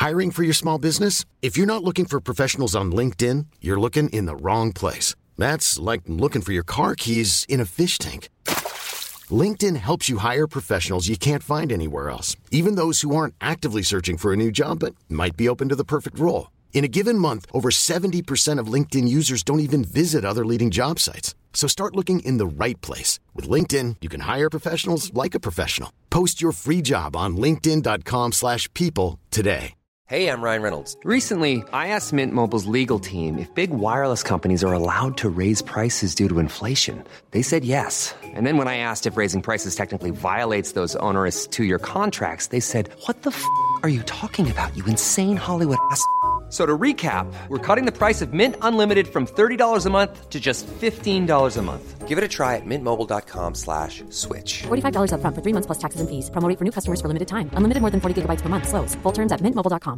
Hiring for your small business? If you're not looking for professionals on LinkedIn, you're looking in the wrong place. That's like looking for your car keys in a fish tank. LinkedIn helps you hire professionals you can't find anywhere else, even those who aren't actively searching for a new job but might be open to the perfect role. In a given month, over 70% of LinkedIn users don't even visit other leading job sites. So start looking in the right place. With LinkedIn, you can hire professionals like a professional. Post your free job on linkedin.com/people today. Hey, I'm Ryan Reynolds. Recently, I asked Mint Mobile's legal team if big wireless companies are allowed to raise prices due to inflation. They said yes. And then when I asked if raising prices technically violates those onerous two-year contracts, they said, "What the f*** are you talking about, you insane Hollywood ass?" So to recap, we're cutting the price of Mint Unlimited from $30 a month to just $15 a month. Give it a try at mintmobile.com/switch. $45 up front for 3 months plus taxes and fees. Promo rate for new customers for limited time. Unlimited more than 40 gigabytes per month. Slows full terms at mintmobile.com.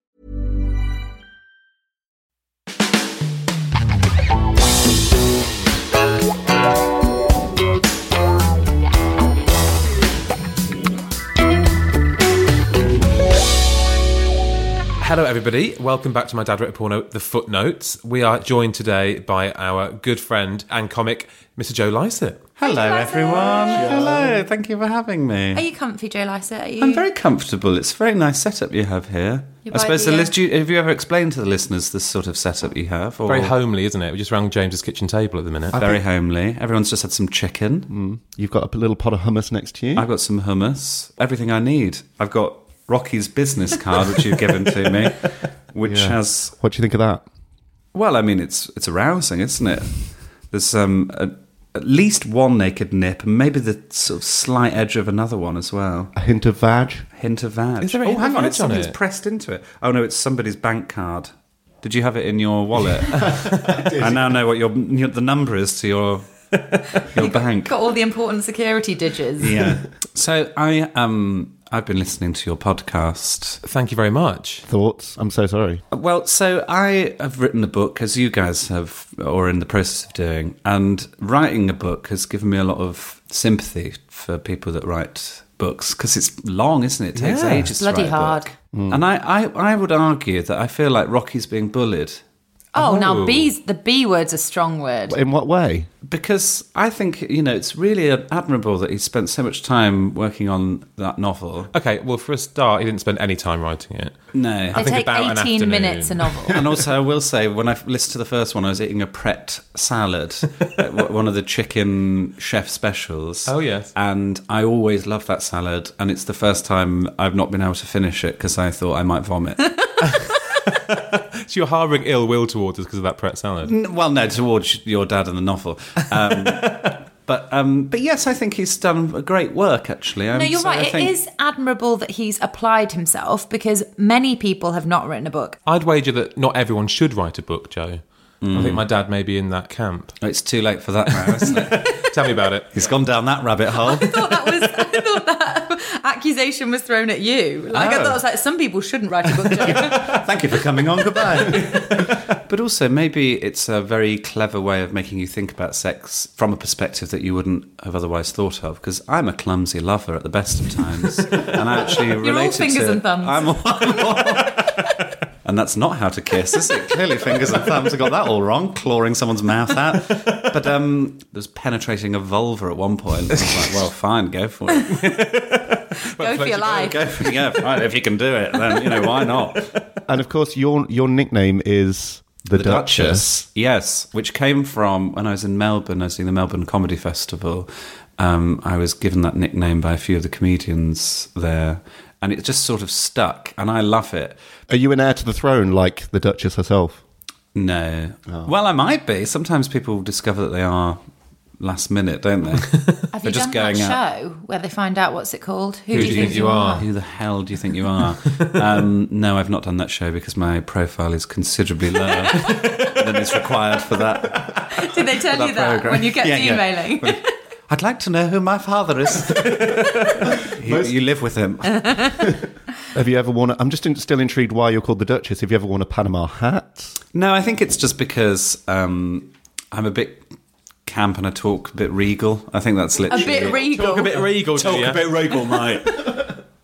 Hello everybody, welcome back to My Dad Wrote a Porno, The Footnotes. We are joined today by our good friend and comic, Mr. Joe Lycett. Hello everyone. Hello, thank you for having me. Are you comfy, Joe Lycett? I'm very comfortable. It's a very nice setup you have here. I suppose have you ever explained to the listeners this sort of setup you have? Or? Very homely, isn't it? We're just around James's kitchen table at the minute. Very homely. Everyone's just had some chicken. You've got a little pot of hummus next to you. I've got some hummus. Everything I need. I've got Rocky's business card, which you've given to me, which has... What do you think of that? Well, I mean, it's arousing, isn't it? There's at least one naked nip, and maybe the sort of slight edge of another one as well. A hint of vag? Hint of vag. Is there a hint hang of on, vag it's something's on it? pressed into it. Oh no, it's somebody's bank card. Did you have it in your wallet? I now know what the number is to your bank. Got all the important security digits. Yeah. So I've been listening to your podcast. Thank you very much. Thoughts? I'm so sorry. Well, so I have written a book, as you guys have, or in the process of doing, and writing a book has given me a lot of sympathy for people that write books, because it's long, isn't it? It takes ages bloody to write hard. a book. And I would argue that I feel like Rocky's being bullied. Oh, now the B word's a strong word. In what way? Because I think, it's really admirable that he spent so much time working on that novel. Okay, well, for a start, he didn't spend any time writing it. No. They take 18 minutes a novel. And also, I will say, when I listened to the first one, I was eating a Pret salad, one of the chicken chef specials. Oh, yes. And I always love that salad, and it's the first time I've not been able to finish it because I thought I might vomit. So you're harbouring ill will towards us because of that Pret salad? Well, no, towards your dad and the novel. But yes, I think he's done great work, actually. No, you're right. It is admirable that he's applied himself, because many people have not written a book. I'd wager that not everyone should write a book, Joe. I think my dad may be in that camp. It's too late for that now, isn't it? Tell me about it. He's gone down that rabbit hole. I thought that accusation was thrown at you. I thought it was like, some people shouldn't write a book, Joe. Thank you for coming on. Goodbye. But also, maybe it's a very clever way of making you think about sex from a perspective that you wouldn't have otherwise thought of. Because I'm a clumsy lover at the best of times, and I actually You're all fingers and thumbs. And that's not how to kiss, is it? Clearly, fingers and thumbs. I got that all wrong. Clawing someone's mouth out. But there's penetrating a vulva at one point. I was like, well, fine, go for it. Go for your life. Go for right, if you can do it, then why not? And of course, your nickname is the Duchess. Yes, which came from when I was in Melbourne. I was doing the Melbourne Comedy Festival. I was given that nickname by a few of the comedians there. And it just sort of stuck, and I love it. Are you an heir to the throne like the Duchess herself? No. Oh. Well, I might be. Sometimes people discover that they are last minute, don't they? Have you done that show where they find out what's it called? Who do you think you are? Who the hell do you think you are? No, I've not done that show because my profile is considerably lower than is required for that. Did they tell you that when you kept emailing? Yeah. I'd like to know who my father is. You live with him. Have you ever worn I'm just still intrigued why you're called the Duchess. Have you ever worn a Panama hat? No, I think it's just because I'm a bit camp and I talk a bit regal. I think that's literally... A bit regal? Talk a bit regal, Talk a bit regal, mate.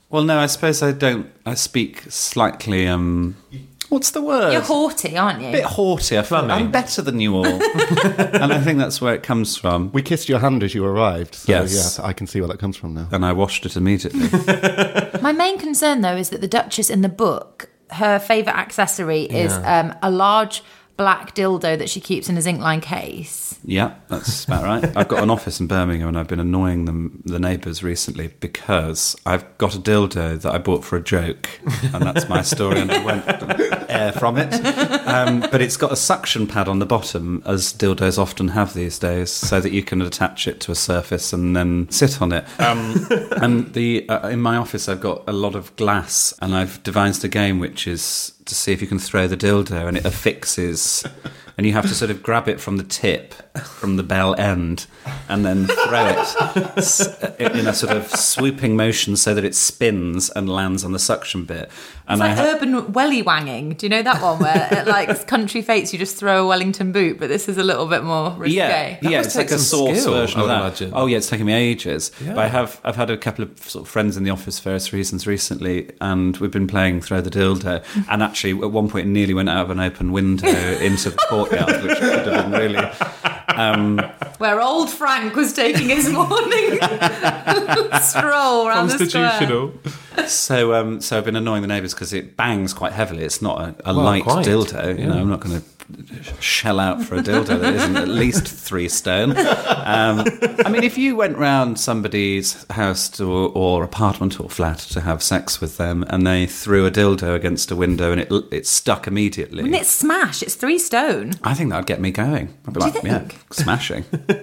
Well, no, I suppose I don't. I speak slightly. What's the word? You're haughty, aren't you? A bit haughty. I feel Funny. I'm better than you all, and I think that's where it comes from. We kissed your hand as you arrived. So, Yes. yeah, I can see where that comes from now. And I washed it immediately. My main concern, though, is that the Duchess in the book, her favourite accessory is a large black dildo that she keeps in a zinc line case. Yeah, that's about right. I've got an office in Birmingham and I've been annoying the neighbours recently because I've got a dildo that I bought for a joke, and that's my story, and I won't air from it. But it's got a suction pad on the bottom, as dildos often have these days, so that you can attach it to a surface and then sit on it. And in my office I've got a lot of glass, and I've devised a game which is to see if you can throw the dildo and it affixes, and you have to sort of grab it from the tip, from the bell end, and then throw it in a sort of swooping motion so that it spins and lands on the suction bit. And It's like urban welly wanging. Do you know that one where at like country fetes you just throw a Wellington boot, but this is a little bit more risque? Yeah, must it's like take a some sauce skill, version I of would that. imagine. Oh yeah, it's taken me ages. Yeah. But I've had a couple of sort of friends in the office for various reasons recently, and we've been playing Throw the Dildo. And actually, at one point, it nearly went out of an open window into the courtyard, which could have been really. Where old Frank was taking his morning stroll around the square. Constitutional. So I've been annoying the neighbours because it bangs quite heavily. It's not a light quite. dildo. You know, I'm not going to shell out for a dildo that isn't at least 3 stone. I mean, if you went round somebody's house or apartment or flat to have sex with them, and they threw a dildo against a window and it stuck immediately, Wouldn't it smash? It's 3 stone. I think that'd get me going. I'd be Do you like, yeah, think? smashing.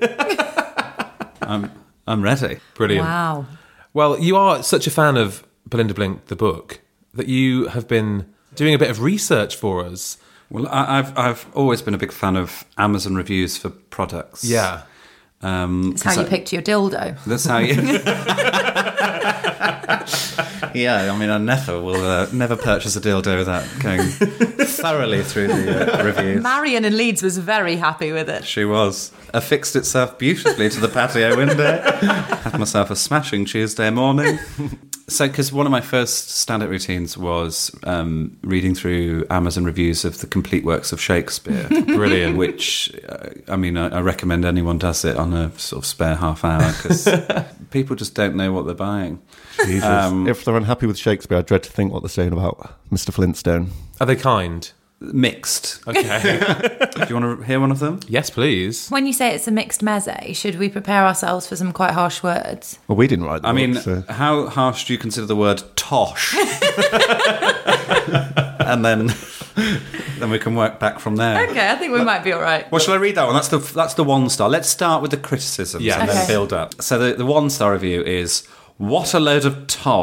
I'm ready. Brilliant. Wow. Well, you are such a fan of Belinda Blink, the book, that you have been doing a bit of research for us. Well, I've always been a big fan of Amazon reviews for products. Yeah. That's how you picked your dildo. That's how you. Yeah, I mean, I never will never purchase a dildo without going thoroughly through the reviews. Marion in Leeds was very happy with it. She was. Affixed itself beautifully to the patio window. Had myself a smashing Tuesday morning. So, because one of my first stand-up routines was reading through Amazon reviews of the complete works of Shakespeare. Brilliant. Which, I recommend anyone does it on a sort of spare half hour, because people just don't know what they're buying. Jesus. If they're unhappy with Shakespeare, I dread to think what they're saying about Mr. Flintstone. Are they kind? Mixed. Okay. Do you want to hear one of them? Yes, please. When you say it's a mixed meze, should we prepare ourselves for some quite harsh words? Well, we didn't write the I book, mean, so. how harsh do you consider the word tosh? And then we can work back from there. Okay, I think we might be all right. Well, shall I read that one? That's the 1-star. Let's start with the criticisms Yeah. and then Okay. build up. So the 1-star review is, "What a load of tosh!" !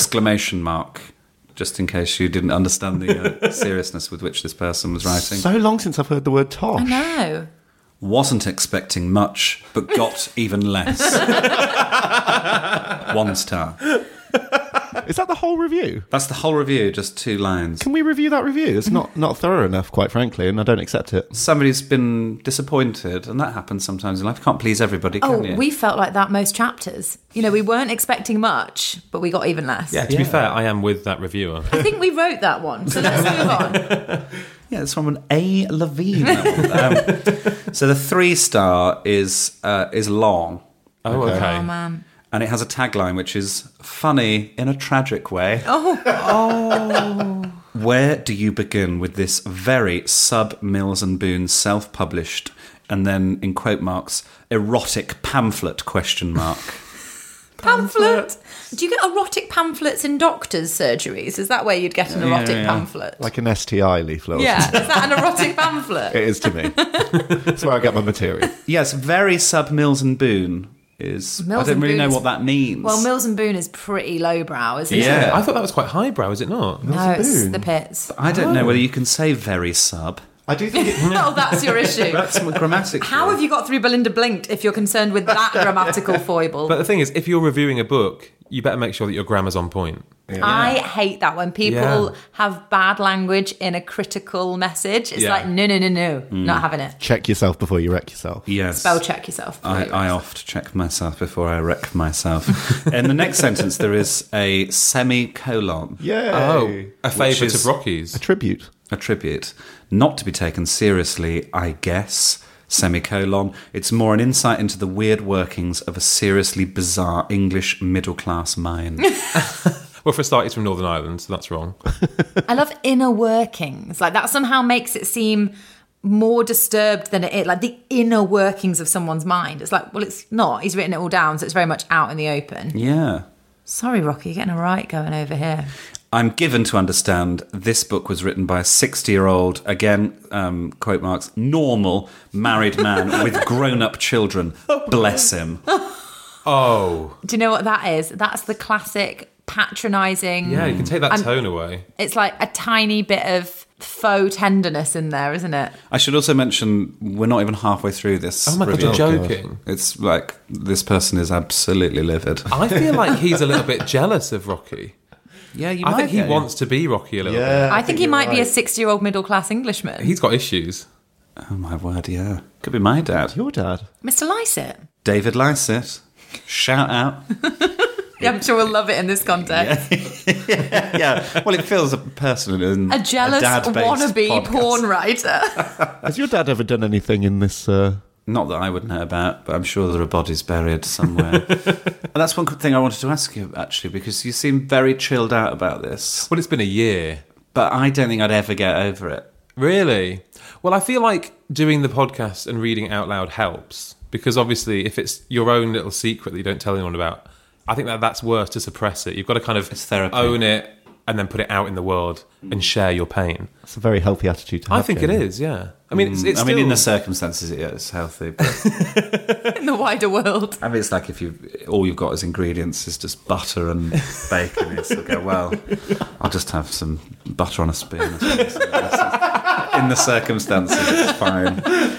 Just in case you didn't understand the seriousness with which this person was writing. So long since I've heard the word tosh. I know. Wasn't expecting much, but got even less. 1 star. Is that the whole review? That's the whole review, just 2 lines. Can we review that review? It's not thorough enough, quite frankly, and I don't accept it. Somebody's been disappointed, and that happens sometimes in life. You can't please everybody, can you? We felt like that most chapters. You know, we weren't expecting much, but we got even less. Yeah, to be fair, I am with that reviewer. I think we wrote that one, so let's move on. Yeah, it's from an A. Levine. That one. So the 3-star is long. Oh, okay. Oh, man. And it has a tagline which is funny in a tragic way. Oh. Where do you begin with this very Mills and Boon self-published, and then in quote marks, erotic pamphlet ? Pamphlet. Do you get erotic pamphlets in doctors' surgeries? Is that where you'd get an erotic pamphlet? Like an STI leaflet. or Yeah, something. is that an erotic pamphlet? It is to me. That's where I get my material. Yes, very Mills and Boon is. Mills I don't and really Boon know is- what that means. Well, Mills and Boon is pretty lowbrow, isn't it? Yeah. I thought that was quite highbrow, is it not? No, it's the pits. I don't know whether you can say very sub. I do think Oh, that's your issue. That's grammatically. How have you got through Belinda Blinked if you're concerned with that grammatical foible? But the thing is, if you're reviewing a book, you better make sure that your grammar's on point. I hate that when people have bad language in a critical message. It's like, no, not having it. check yourself before you wreck yourself. Yes. Spell check yourself. I oft check myself before I wreck myself. In the next sentence, there is a semicolon. Yay! Oh, a favourite is- of Rocky's. A tribute. A tribute. Not to be taken seriously, I guess. Semicolon. It's more an insight into the weird workings of a seriously bizarre English middle-class mind. Well, for a start, he's from Northern Ireland, so that's wrong. I love inner workings. Like, that somehow makes it seem more disturbed than it is. Like, the inner workings of someone's mind. It's like, well, it's not. He's written it all down, so it's very much out in the open. Yeah. Sorry, Rocky, you're getting a right going over here. I'm given to understand this book was written by a 60-year-old, again, quote marks, normal married man with grown-up children. Bless him. Oh. Do you know what that is? That's the classic patronising. Yeah, you can take that tone away. It's like a tiny bit of faux tenderness in there, isn't it? I should also mention we're not even halfway through this. Oh my God, review. you're joking. It's like this person is absolutely livid. I feel like he's a little bit jealous of Rocky. Yeah, you I think he wants to be Rocky a little bit. I think he might be a 60-year-old middle-class Englishman. He's got issues. Oh my word, yeah. Could be my dad. Your dad. Mr. Lycett. David Lycett. Shout out. Yeah, I'm sure we'll love it in this context. Yeah, well, it feels personal in A jealous dad-based wannabe podcast. porn writer. Has your dad ever done anything in this? Not that I would know about, but I'm sure there are bodies buried somewhere. And that's one thing I wanted to ask you, actually, because you seem very chilled out about this. Well, it's been a year. But I don't think I'd ever get over it. Really? Well, I feel like doing the podcast and reading it out loud helps. Because obviously, if it's your own little secret that you don't tell anyone about, I think that's worse to suppress it. You've got to kind of It's therapy. own it and then put it out in the world and share your pain. It's a very healthy attitude to have. I think it Jamie. is, yeah. I mean, it's I mean, in still- the circumstances, yeah, it's healthy. But, In the wider world. I mean, it's like if all you've got as ingredients is just butter and bacon. It's like, well, I'll just have some butter on a spoon. Or something. So in the circumstances, it's fine.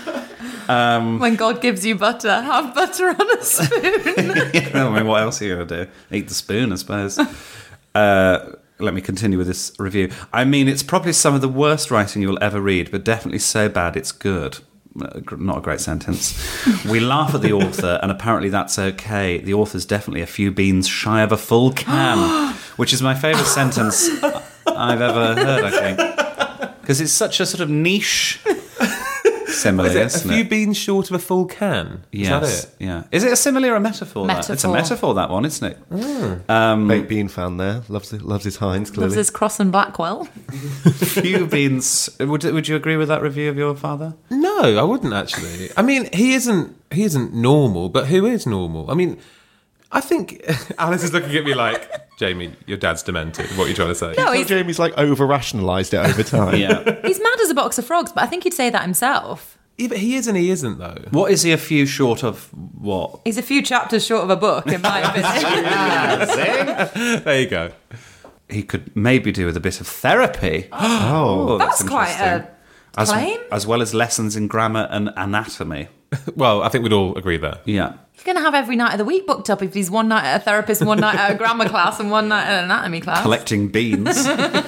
When God gives you butter, have butter on a spoon. I mean, what else are you going to do? Eat the spoon, I suppose. Let me continue with this review. I mean, it's probably some of the worst writing you'll ever read, but definitely so bad it's good. Not a great sentence. We laugh at the author, and apparently that's okay. The author's definitely a few beans shy of a full can, which is my favourite sentence I've ever heard, I think. Because it's such a sort of niche simile, Is it isn't a few it? beans short of a full can? Yes, Is that it? yeah. Is it a simile or a metaphor? That? It's a Metaphor. metaphor, that one, isn't it? Baked bean fan there. Loves his Heinz, clearly. Loves his Cross and Blackwell. Few beans. Would you agree with that review of your father? No, I wouldn't actually. I mean, he isn't normal, but who is normal? I mean, I think Alice is looking at me like, Jamie, your dad's demented. What are you trying to say? No, So he's Jamie's like over-rationalised it over time. Yeah. He's mad as a box of frogs, but I think he'd say that himself. Yeah, but he is and he isn't, though. What is he a few short of what? He's a few chapters short of a book, in my opinion. There you go. He could maybe do with a bit of therapy. Oh, That's quite interesting. a claim. As well as lessons in grammar and anatomy. Well, I think we'd all agree there. Yeah. He's going to have every night of the week booked up if he's one night at a therapist, one night at a grammar class, and one night at an anatomy class. Collecting beans.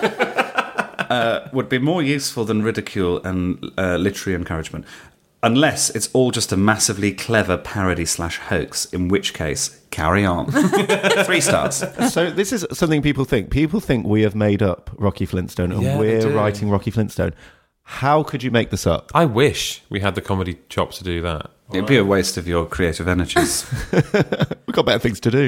Would be more useful than ridicule and literary encouragement. Unless it's all just a massively clever parody/hoax, in which case, carry on. 3 stars. So this is something people think. People think we have made up Rocky Flintstone and Yeah, they we're do. writing Rocky Flintstone. How could you make this up? I wish we had the comedy chops to do that. It'd be a waste of your creative energies. We've got better things to do.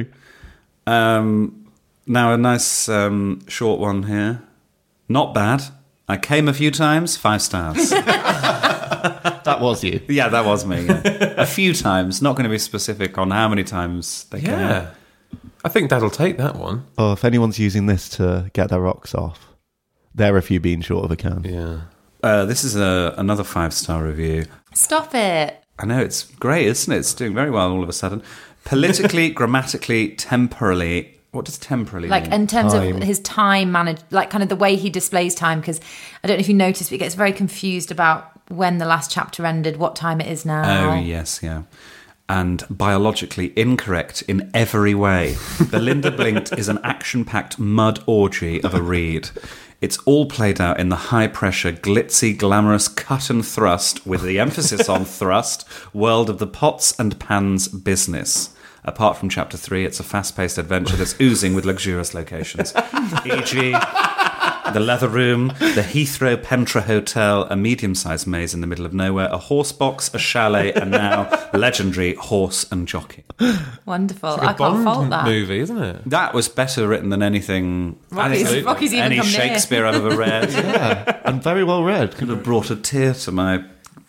Now, a nice short one here. Not bad. I came a few times, 5 stars. That was you. Yeah, that was me. Yeah. A few times. Not going to be specific on how many times they came. Yeah. I think Dad'll take that one. Oh, if anyone's using this to get their rocks off, they're a few beans short of a can. Yeah. This is another 5-star review. Stop it. I know, it's great, isn't it? It's doing very well all of a sudden. Politically, grammatically, temporally, What does temporally Like mean? in terms Time. of his time managed, like kind of the way he displays time, because I don't know if you noticed, but he gets very confused about when the last chapter ended, what time it is now. Oh, yes, yeah. And biologically incorrect in every way. Belinda Blinked is an action-packed mud orgy of a read. It's all played out in the high-pressure, glitzy, glamorous cut and thrust, with the emphasis on thrust, world of the pots and pans business. Apart from Chapter 3, it's a fast-paced adventure that's oozing with luxurious locations. E.g., the Leather Room, the Heathrow Pentra Hotel, a medium-sized maze in the middle of nowhere, a horse box, a chalet, and now legendary horse and jockey. Wonderful. Like I a can't Bond fault that. movie, isn't it? That was better written than anything Rocky's even any come near. Shakespeare I've ever read. Yeah, and very well read. Could have brought a tear to my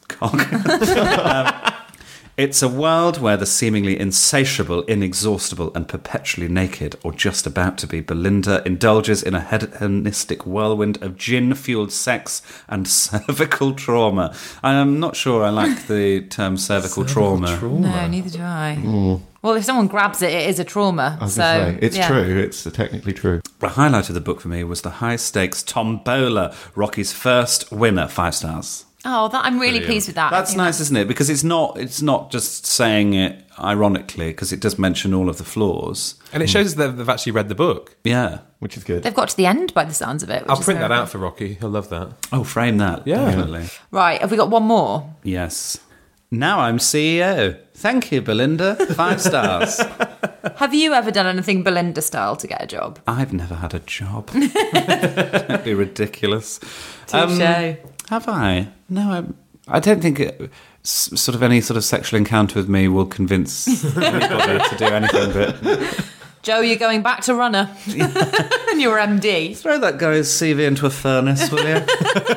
cock. It's a world where the seemingly insatiable, inexhaustible, and perpetually naked, or just about to be, Belinda indulges in a hedonistic whirlwind of gin-fueled sex and cervical trauma. I'm not sure I like the term cervical trauma. No, neither do I. Well, if someone grabs it, it is a trauma. I was so going to say, it's yeah. true. It's technically true. The highlight of the book for me was the high-stakes tombola, Rocky's first winner, 5 stars. Oh, that I'm really pleased with that. That's nice, isn't it? Because it's not just saying it ironically, because it does mention all of the flaws. And it shows that they've actually read the book. Yeah. Which is good. They've got to the end by the sounds of it. which I'll is print very that out good. for Rocky. He'll love that. Oh, frame that. Yeah. Definitely. Right, have we got one more? Yes. Now I'm CEO. Thank you, Belinda. 5 stars. Have you ever done anything Belinda style to get a job? I've never had a job. That'd be ridiculous. Touché. Have I? No, I don't think sort of any sort of sexual encounter with me will convince anybody to do anything but Joe, you're going back to runner. And you're MD. throw that guy's CV into a furnace, will you?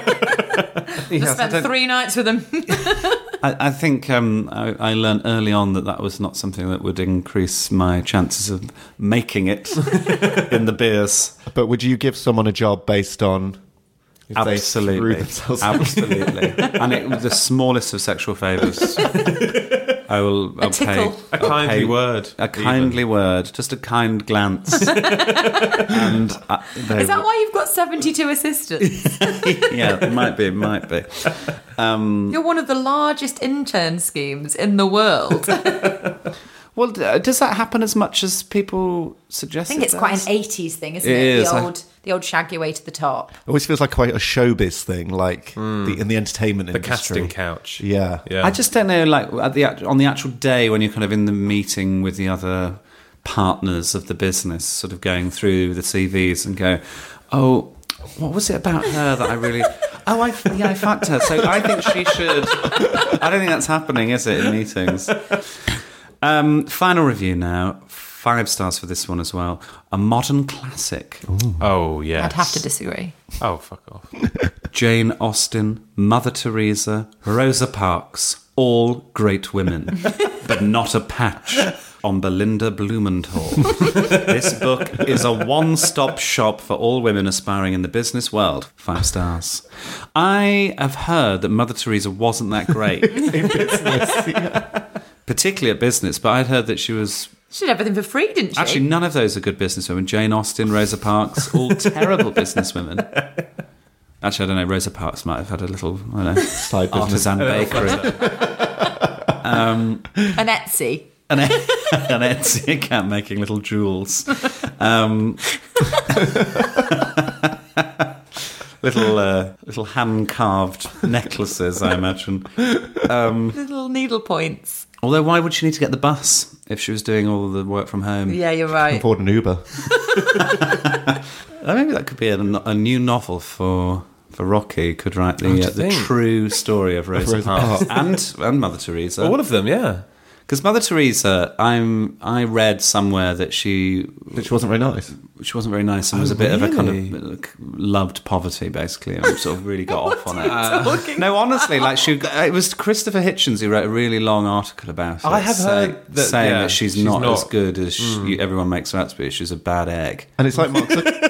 Yes, I Spent don't- 3 nights with him. I think I learned early on that was not something that would increase my chances of making it in the beers. But would you give someone a job based on if they threw Absolutely. themselves- Absolutely. And it was the smallest of sexual favours. I'll tickle. pay. A kindly word. A kindly word. Just a kind glance. And Is that why you've got 72 assistants? Yeah, it might be. You're one of the largest intern schemes in the world. I Well, does that happen as much as people suggest? think it's quite an 80s thing, isn't It it? is. The old shag your way to the top. It always feels like quite a showbiz thing, like in the entertainment The industry. casting couch. Yeah. Yeah. I just don't know, like on the actual day when you're kind of in the meeting with the other partners of the business, sort of going through the CVs and go, oh, what was it about her that I really? Oh, I fucked her. So I think she should. I don't think that's happening, is it, in meetings? Final review now. 5 stars for this one as well. A modern classic. Oh, yes. I'd have to disagree. Oh, fuck off. Jane Austen, Mother Teresa, Rosa Parks, all great women, but not a patch on Belinda Blumenthal. This book is a one-stop shop for all women aspiring in the business world. 5 stars. I have heard that Mother Teresa wasn't that great. In business, yeah. Particularly at business, but I'd heard that she was... She did everything for free, didn't she? Actually, none of those are good businesswomen. Jane Austen, Rosa Parks, all terrible businesswomen. Actually, I don't know. Rosa Parks might have had a little, I don't know, Side business. artisan bakery. An Etsy. An Etsy account making little jewels. Little hand-carved necklaces, I imagine. Little needle points. Although, why would she need to get the bus if she was doing all the work from home? Yeah, you're right. Afford an Uber. Maybe that could be a new novel for Rocky. Could write the think? true story of Rosa Rosa Parks and Mother Teresa. All of them, yeah. Because Mother Teresa, I read somewhere that she Which wasn't very nice. wasn't very nice and was a bit of a kind really? of loved poverty, basically, and sort of really got off on it. No, honestly, like it was Christopher Hitchens who wrote a really long article about it. I have heard that, saying yeah, that she's she's not as not. good as everyone makes her out to be. She's a bad egg. And it's like Mark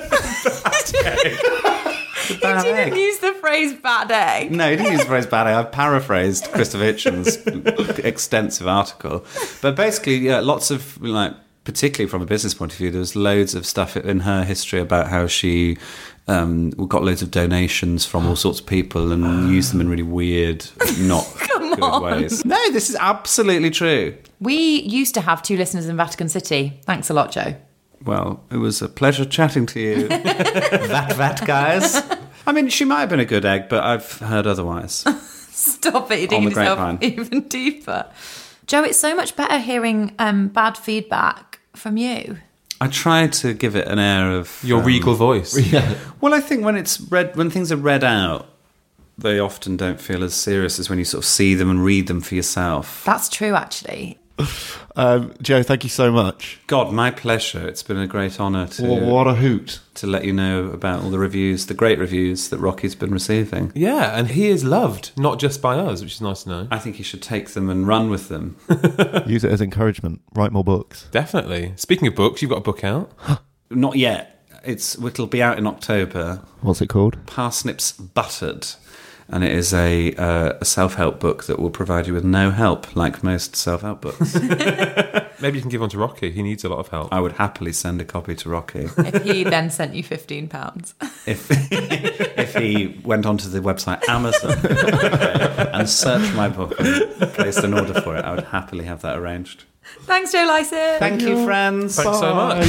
You didn't use the phrase bad egg. No, he didn't use the phrase bad egg. I've paraphrased Christopher Hitchens' extensive article. But basically, yeah, lots of like particularly from a business point of view, there was loads of stuff in her history about how she got loads of donations from all sorts of people and used them in really weird, not good ways. No, this is absolutely true. We used to have 2 listeners in Vatican City. Thanks a lot, Joe. Well, it was a pleasure chatting to you, that guys. I mean, she might have been a good egg, but I've heard otherwise. Stop it, you're digging yourself even deeper. Joe, it's so much better hearing bad feedback from you. I try to give it an air of... Your regal voice. Yeah. Well, I think when things are read out, they often don't feel as serious as when you sort of see them and read them for yourself. That's true, actually. Joe, thank you so much. God, my pleasure. It's been a great honour to... What a hoot. To let you know about all the reviews, the great reviews that Rocky's been receiving. Yeah, and he is loved, not just by us, which is nice to know. I think he should take them and run with them. Use it as encouragement. Write more books. Definitely. Speaking of books, you've got a book out. Not yet. It'll be out in October. What's it called? Parsnips Buttered. And it is a self-help book that will provide you with no help, like most self-help books. Maybe you can give one to Rocky. He needs a lot of help. I would happily send a copy to Rocky. If he then sent you £15. If he went onto the website Amazon and searched my book and placed an order for it, I would happily have that arranged. Thanks, Joe Lycett. Thank you, friends. Thanks so much.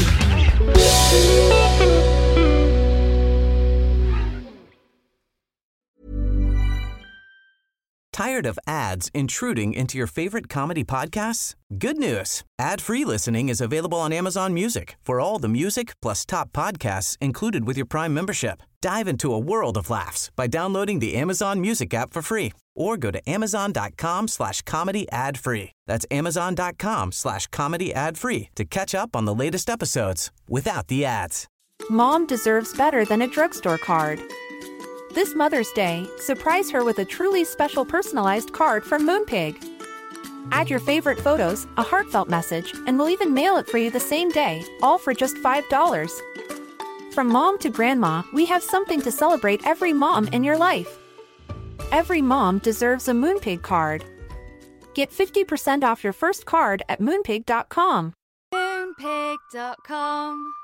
Tired of ads intruding into your favorite comedy podcasts? Good news. Ad-free listening is available on Amazon Music for all the music plus top podcasts included with your Prime membership. Dive into a world of laughs by downloading the Amazon Music app for free or go to amazon.com/comedy ad-free. That's amazon.com/comedy ad-free to catch up on the latest episodes without the ads. Mom deserves better than a drugstore card. This Mother's Day, surprise her with a truly special personalized card from Moonpig. Add your favorite photos, a heartfelt message, and we'll even mail it for you the same day, all for just $5. From mom to grandma, we have something to celebrate every mom in your life. Every mom deserves a Moonpig card. Get 50% off your first card at Moonpig.com. Moonpig.com